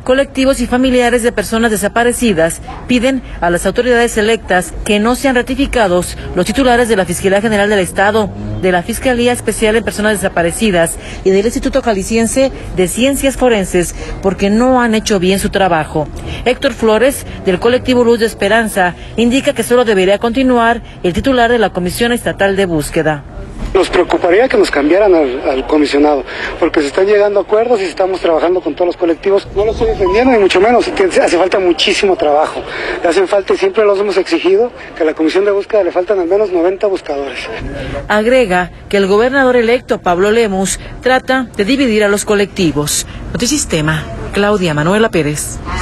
colectivos y familiares de personas desaparecidas piden a las autoridades electas que no sean ratificados los titulares de la Fiscalía General del Estado, de la Fiscalía Especial en Personas Desaparecidas y del Instituto Jalisciense de Ciencias Forenses porque no han hecho bien su trabajo. Héctor Flores, del colectivo Luz de Esperanza, indica que solo debería continuar el titular de la Comisión Estatal de Búsqueda. Nos preocuparía que nos cambiaran al comisionado, porque se están llegando a acuerdos y estamos trabajando con todos los colectivos. No lo estoy defendiendo ni mucho menos, hace falta muchísimo trabajo. Le hacen falta, y siempre los hemos exigido, que a la comisión de búsqueda le faltan al menos 90 buscadores. Agrega que el gobernador electo Pablo Lemus trata de dividir a los colectivos. Notisistema, Claudia Manuela Pérez.